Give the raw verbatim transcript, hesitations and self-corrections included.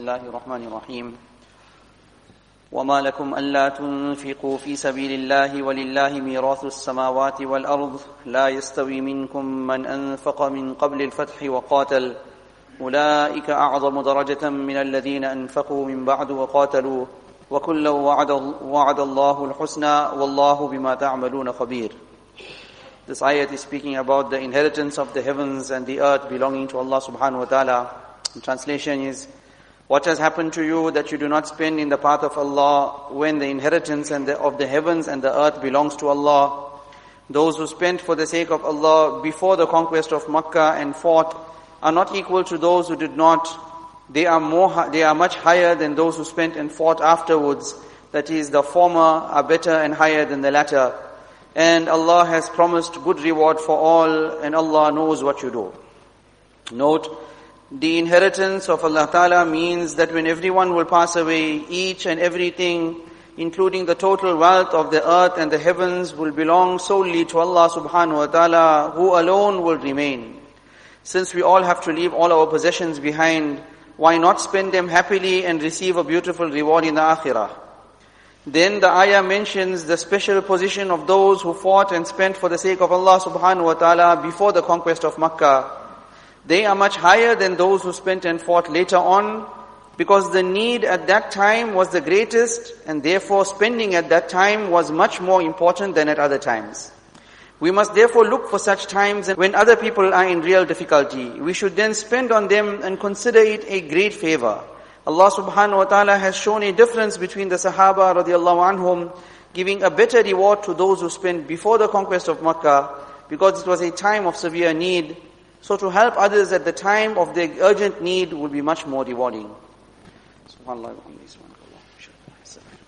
الله الرحمن الرحيم وما لكم ألا تنفقوا في سبيل الله ولله ميراث السماوات والأرض لا يستوي منكم من أنفق من قبل الفتح وقاتل أولئك أعظم درجة من الذين أنفقوا من بعد وقاتلوا وكلا وعد, وعد الله الحسنى والله بما تعملون خبير. This ayat is speaking about the inheritance of the heavens and the earth belonging to Allah subhanahu wa ta'ala. The translation is, what has happened to you that you do not spend in the path of Allah when the inheritance and the, of the heavens and the earth belongs to Allah? Those who spent for the sake of Allah before the conquest of Makkah and fought are not equal to those who did not. They are more, they are much higher than those who spent and fought afterwards. That is, the former are better and higher than the latter. And Allah has promised good reward for all, and Allah knows what you do. Note, the inheritance of Allah Ta'ala means that when everyone will pass away, each and everything, including the total wealth of the earth and the heavens, will belong solely to Allah Subhanahu wa Ta'ala, who alone will remain. Since we all have to leave all our possessions behind, why not spend them happily and receive a beautiful reward in the akhirah? Then the ayah mentions the special position of those who fought and spent for the sake of Allah subhanahu wa ta'ala before the conquest of Makkah. They are much higher than those who spent and fought later on, because the need at that time was the greatest, and therefore spending at that time was much more important than at other times. We must therefore look for such times when other people are in real difficulty. We should then spend on them and consider it a great favor. Allah subhanahu wa ta'ala has shown a difference between the Sahaba radiallahu anhum, giving a better reward to those who spent before the conquest of Makkah, because it was a time of severe need. So to help others at the time of their urgent need would be much more rewarding. Subhanallah.